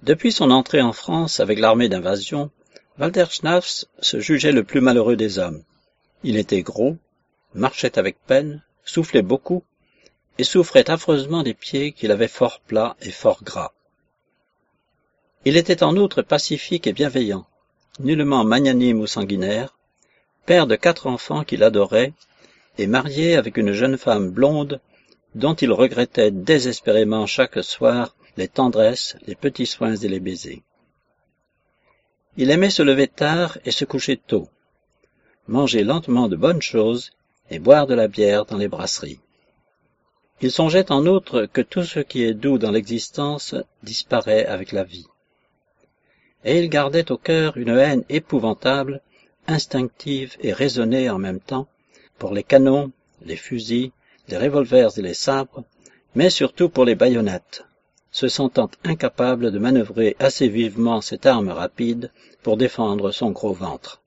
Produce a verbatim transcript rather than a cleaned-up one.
Depuis son entrée en France avec l'armée d'invasion, Walter Schnaps se jugeait le plus malheureux des hommes. Il était gros, marchait avec peine, soufflait beaucoup, et souffrait affreusement des pieds qu'il avait fort plats et fort gras. Il était en outre pacifique et bienveillant, nullement magnanime ou sanguinaire, père de quatre enfants qu'il adorait, et marié avec une jeune femme blonde dont il regrettait désespérément chaque soir les tendresses, les petits soins et les baisers. Il aimait se lever tard et se coucher tôt, manger lentement de bonnes choses et boire de la bière dans les brasseries. Il songeait en outre que tout ce qui est doux dans l'existence disparaît avec la vie. Et il gardait au cœur une haine épouvantable, instinctive et raisonnée en même temps, pour les canons, les fusils, les revolvers et les sabres, mais surtout pour les baïonnettes, se sentant incapable de manœuvrer assez vivement cette arme rapide pour défendre son gros ventre.